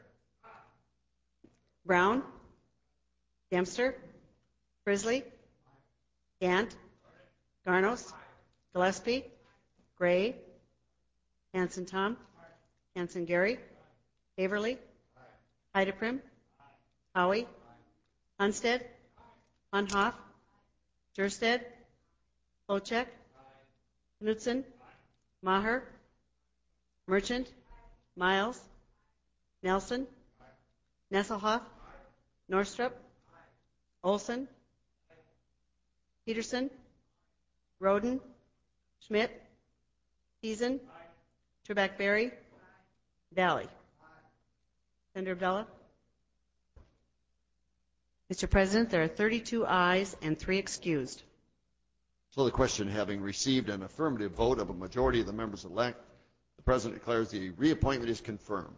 Brown? Dempster? Frisley? Gant? Garnos? Gillespie? Gray? Hanson Tom? Hanson Gary? Haverly? Heideprim? Howie? Hunstead? Hunhoff? Jersted? Klochek? Knutson? Maher? Merchant? Miles? Nelson? Nesselhoff? Norstrup? Olson? Peterson? Roden? Schmidt? Thiessen? Trebek-Berry? Daly? Senator Abdullah? Mister President, there are thirty-two ayes and three excused. So the question having received an affirmative vote of a majority of the members elect, the President declares the reappointment is confirmed.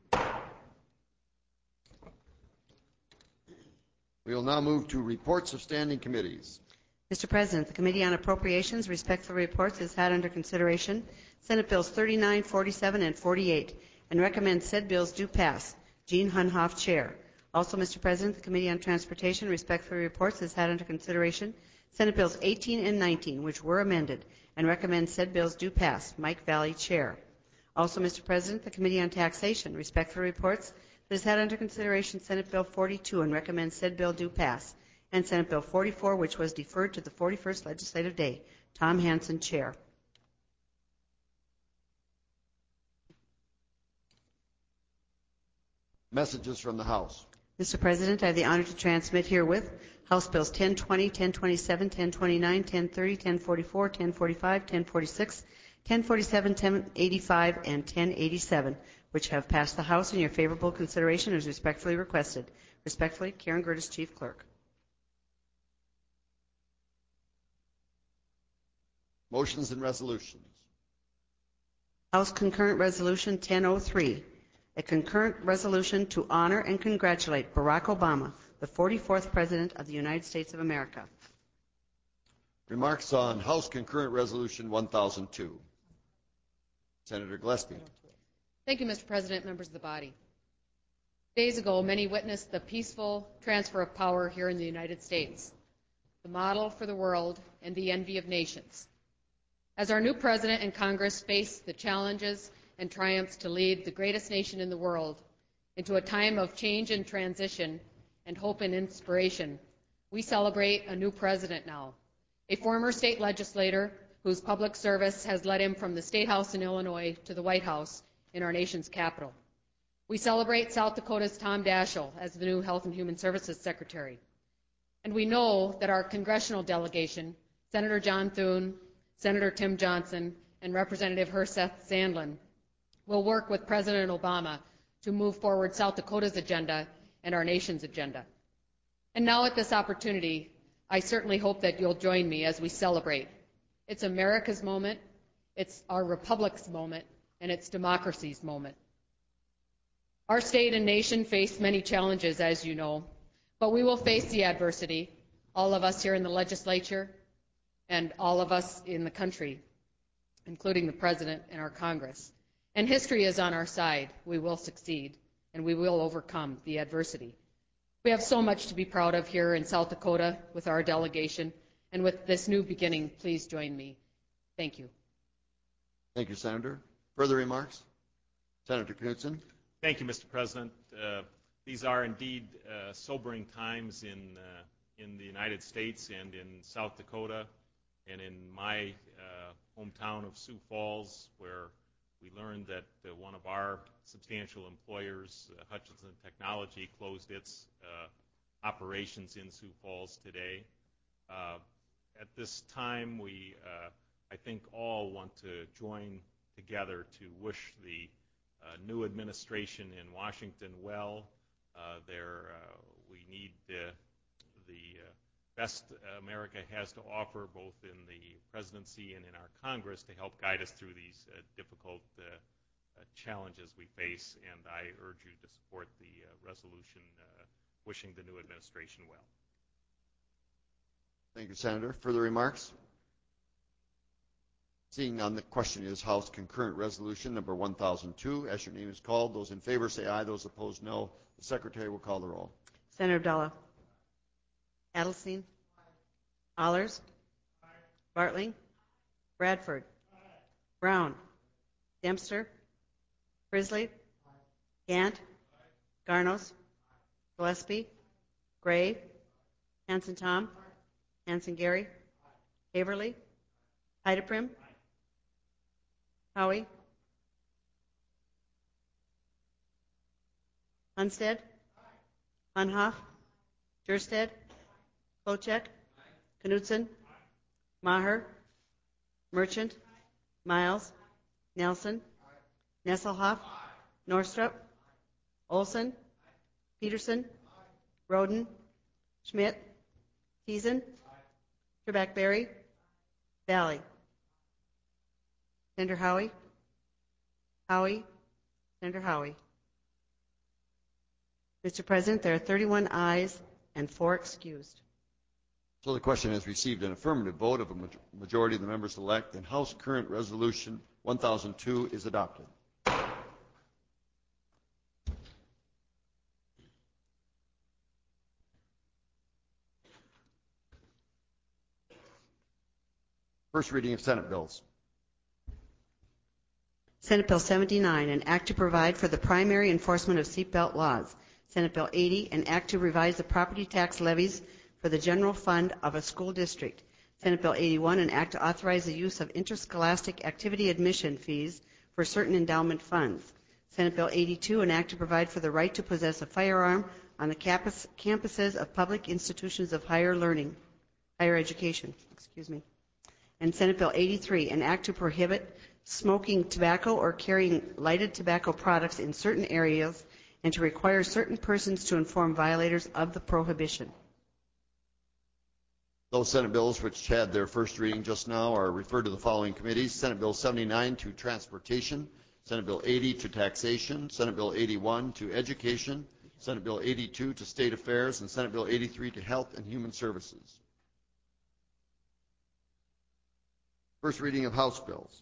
We will now move to reports of standing committees. Mister President, the Committee on Appropriations respectfully reports has had under consideration Senate Bills thirty-nine, forty-seven, and forty-eight and recommends said bills do pass. Jean Hunhoff, Chair. Also, Mister President, the Committee on Transportation respectfully reports has had under consideration Senate Bills eighteen and nineteen, which were amended, and recommends said bills do pass. Mike Valley, Chair. Also, Mister President, the Committee on Taxation respectfully reports that has had under consideration Senate Bill forty-two and recommends said bill do pass, and Senate Bill forty-four, which was deferred to the forty-first legislative day. Tom Hanson, Chair. Messages from the House. Mister President, I have the honor to transmit herewith House Bills ten twenty, ten twenty-seven, ten twenty-nine, ten thirty, ten forty-four, ten forty-five, ten forty-six, ten forty-seven, ten eighty-five, and ten eighty-seven, which have passed the House in your favorable consideration as respectfully requested. Respectfully, Karen Gertis, Chief Clerk. Motions and resolutions. House Concurrent Resolution ten oh three, a concurrent resolution to honor and congratulate Barack Obama, the forty-fourth President of the United States of America. Remarks on House Concurrent Resolution one thousand two. Senator Gillespie. Thank you, Mister President, members of the body. Days ago, many witnessed the peaceful transfer of power here in the United States, the model for the world and the envy of nations. As our new President and Congress face the challenges and triumphs to lead the greatest nation in the world into a time of change and transition and hope and inspiration, we celebrate a new President now, a former state legislator whose public service has led him from the State House in Illinois to the White House in our nation's capital. We celebrate South Dakota's Tom Daschle as the new Health and Human Services Secretary. And we know that our congressional delegation, Senator John Thune, Senator Tim Johnson, and Representative Herseth Sandlin, will work with President Obama to move forward South Dakota's agenda and our nation's agenda. And now at this opportunity, I certainly hope that you'll join me as we celebrate. It's America's moment, it's our republic's moment, and it's democracy's moment. Our state and nation face many challenges, as you know, but we will face the adversity, all of us here in the legislature and all of us in the country, including the President and our Congress. And history is on our side. We will succeed, and we will overcome the adversity. We have so much to be proud of here in South Dakota with our delegation, and with this new beginning, please join me. Thank you. Thank you, Senator. Further remarks? Senator Knutson. Thank you, Mister President. Uh, these are indeed uh, sobering times in uh, in the United States and in South Dakota and in my uh, hometown of Sioux Falls, where we learned that uh, one of our substantial employers, uh, Hutchinson Technology, closed its uh, operations in Sioux Falls today. Uh, at this time, we, uh, I think, all want to join together to wish the uh, new administration in Washington well. Uh, there, uh, we need uh, the uh, best America has to offer, both in the presidency and in our Congress, to help guide us through these uh, difficult uh, uh, challenges we face. And I urge you to support the uh, resolution uh, wishing the new administration well. Thank you, Senator. Further remarks? Seeing none, the question is House Concurrent Resolution number one thousand two. As your name is called, those in favor say aye. Those opposed, no. The Secretary will call the roll. Senator Abdullah. Adelstein. Allers. Bartling. Bradford. Brown. Dempster. Frisley. Gant. Garnos. Gillespie. Gray. Hanson Tom. Hanson Gary. Haverly. Heideprim. Howie. Hunstead. Hunhoff. Dursted. Klochek. Knutson. Maher. Merchant. Miles. Nelson. Nesselhoff. Norstrup. Olson. Peterson. Roden. Schmidt. Thiessen. Trebek-Berry. Valley. Senator Howie. Howie. Senator Howie. Mister President, there are thirty-one ayes and four excused. So the question has received an affirmative vote of a majority of the members elect, and House Current Resolution one thousand two is adopted. First reading of Senate bills. Senate Bill seventy-nine, an act to provide for the primary enforcement of seatbelt laws. Senate Bill eighty, an act to revise the property tax levies for the general fund of a school district. Senate Bill eighty-one, an act to authorize the use of interscholastic activity admission fees for certain endowment funds. Senate Bill eighty-two, an act to provide for the right to possess a firearm on the campus, campuses of public institutions of higher learning, higher education, excuse me. And Senate Bill eighty-three, an act to prohibit smoking tobacco or carrying lighted tobacco products in certain areas and to require certain persons to inform violators of the prohibition. Those Senate bills which had their first reading just now are referred to the following committees. Senate Bill seventy-nine to Transportation, Senate Bill eighty to Taxation, Senate Bill eighty-one to Education, Senate Bill eighty-two to State Affairs, and Senate Bill eighty-three to Health and Human Services. First reading of House bills.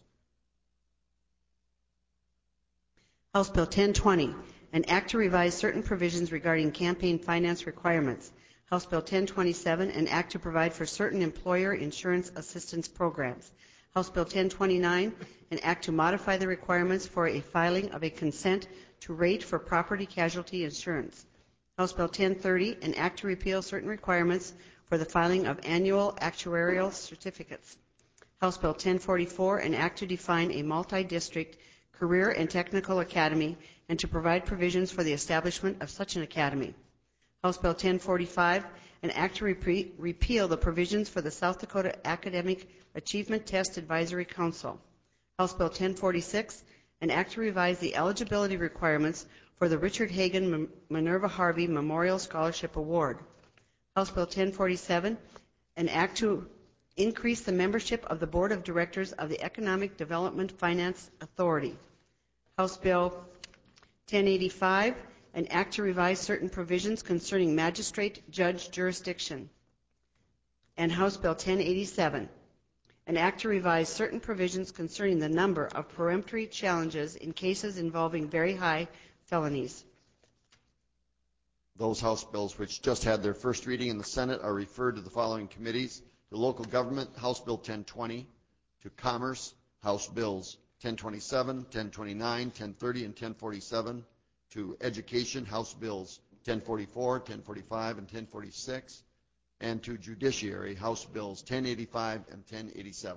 House Bill ten twenty, an act to revise certain provisions regarding campaign finance requirements. House Bill ten twenty-seven, an act to provide for certain employer insurance assistance programs. House Bill ten twenty-nine, an act to modify the requirements for a filing of a consent to rate for property casualty insurance. House Bill ten thirty, an act to repeal certain requirements for the filing of annual actuarial certificates. House Bill ten forty-four, an act to define a multi-district career and technical academy and to provide provisions for the establishment of such an academy. House Bill ten forty-five, an act to repre- repeal the provisions for the South Dakota Academic Achievement Test Advisory Council. House Bill ten forty-six, an act to revise the eligibility requirements for the Richard Hagan Minerva Harvey Memorial Scholarship Award. House Bill ten forty-seven, an act to increase the membership of the Board of Directors of the Economic Development Finance Authority. House Bill ten eighty-five, an act to revise certain provisions concerning magistrate judge jurisdiction. And House Bill ten eighty-seven, an act to revise certain provisions concerning the number of peremptory challenges in cases involving very high felonies. Those House bills which just had their first reading in the Senate are referred to the following committees: to Local Government, House Bill ten twenty; to Commerce, House Bills ten twenty-seven, ten twenty-nine, ten thirty, and ten forty-seven; to Education, House Bills ten forty-four, ten forty-five, and ten forty-six, and to Judiciary, House Bills ten eighty-five and ten eighty-seven.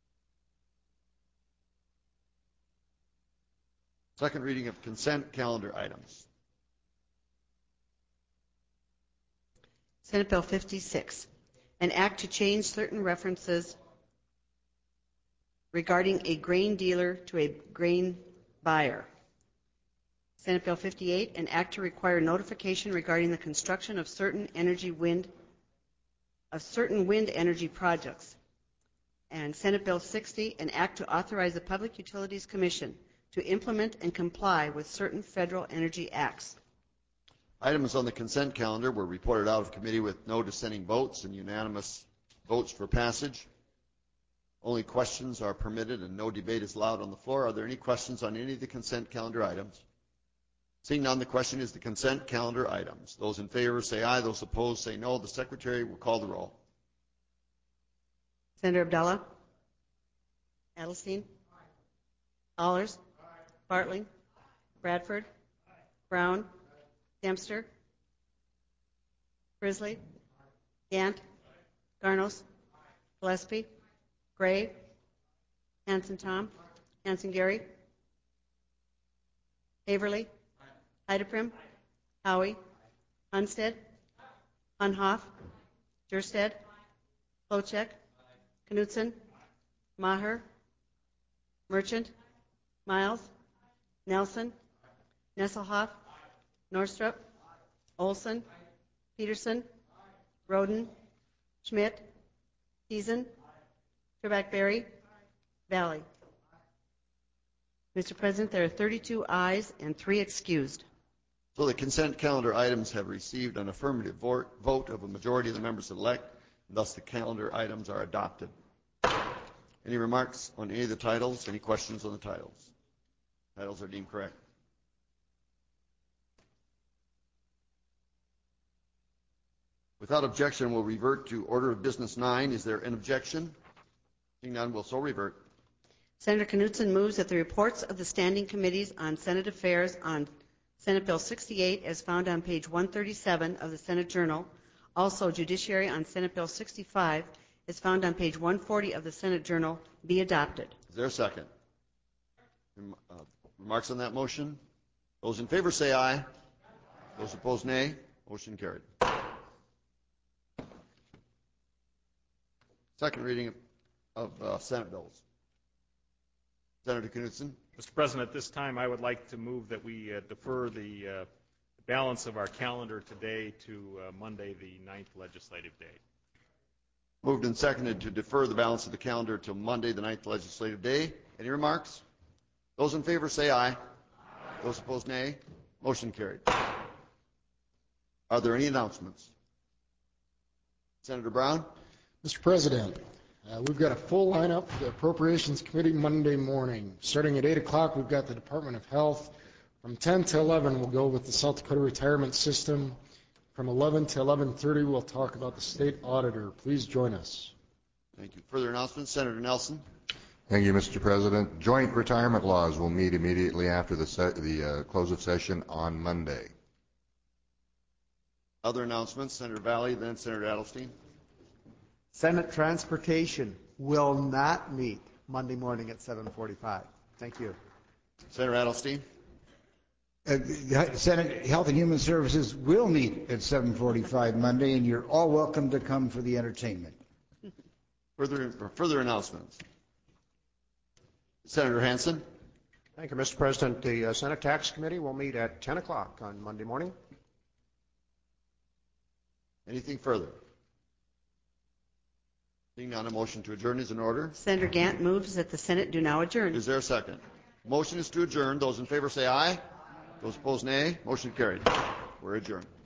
Second reading of consent calendar items. Senate Bill fifty-six, an act to change certain references regarding a grain dealer to a grain buyer. Senate Bill fifty-eight, an act to require notification regarding the construction of certain energy wind of certain wind energy projects. And Senate Bill sixty, an act to authorize the Public Utilities Commission to implement and comply with certain federal energy acts. Items on the consent calendar were reported out of committee with no dissenting votes and unanimous votes for passage. Only questions are permitted and no debate is allowed on the floor. Are there any questions on any of the consent calendar items? Seeing none, the question is the consent calendar items. Those in favor say aye. Those opposed say no. The Secretary will call the roll. Senator Abdullah? Adelstein? Allers? Bartling? Bradford? Brown? Dempster? Frisley? Gant? Garnos? Gillespie? Gray? Hanson Tom? Hanson Gary? Haverly? Heideprim? Howie? Hunstead? Hunhoff? Jerstead? Klochek? Knutson? Maher? Merchant? Miles? Nelson? Nesselhoff? Norstrup? Olson? Peterson? Roden? Schmidt? Thiessen? Trebek-Berry? Valley. Mister President, there are thirty-two ayes and three excused. So the consent calendar items have received an affirmative vote of a majority of the members elect, and thus the calendar items are adopted. Any remarks on any of the titles? Any questions on the titles? Titles are deemed correct. Without objection, we'll revert to order of business nine. Is there an objection? Seeing none, we'll so revert. Senator Knutson moves that the reports of the standing committees on Senate affairs on Senate Bill sixty-eight, as found on page one thirty-seven of the Senate Journal, also Judiciary on Senate Bill sixty-five, as found on page one forty of the Senate Journal, be adopted. Is there a second? Rem- uh, remarks on that motion? Those in favor say aye. Those opposed, nay. Motion carried. Second reading of, of uh, Senate bills. Senator Knutson. Mister President, at this time I would like to move that we uh, defer the uh, balance of our calendar today to uh, Monday, the ninth legislative day. Moved and seconded to defer the balance of the calendar till Monday, the ninth legislative day. Any remarks? Those in favor say aye. Aye. Those opposed, nay. Motion carried. Are there any announcements? Senator Brown. Mister President, uh, we've got a full lineup for the Appropriations Committee Monday morning. Starting at eight o'clock, we've got the Department of Health. From ten to eleven, we'll go with the South Dakota Retirement System. From eleven to eleven thirty, we'll talk about the State Auditor. Please join us. Thank you. Further announcements? Senator Nelson. Thank you, Mister President. Joint retirement laws will meet immediately after the, se- the uh, close of session on Monday. Other announcements? Senator Valley, then Senator Adelstein. Senate Transportation will not meet Monday morning at seven forty-five. Thank you. Senator Adelstein. Uh, the Senate Health and Human Services will meet at seven forty-five Monday, and you're all welcome to come for the entertainment. Further, further announcements. Senator Hansen. Thank you, Mister President. The uh, Senate Tax Committee will meet at ten o'clock on Monday morning. Anything further? Seeing none, a motion to adjourn is in order. Senator Gant moves that the Senate do now adjourn. Is there a second? Motion is to adjourn. Those in favor say aye. Those opposed, nay. Motion carried. We're adjourned.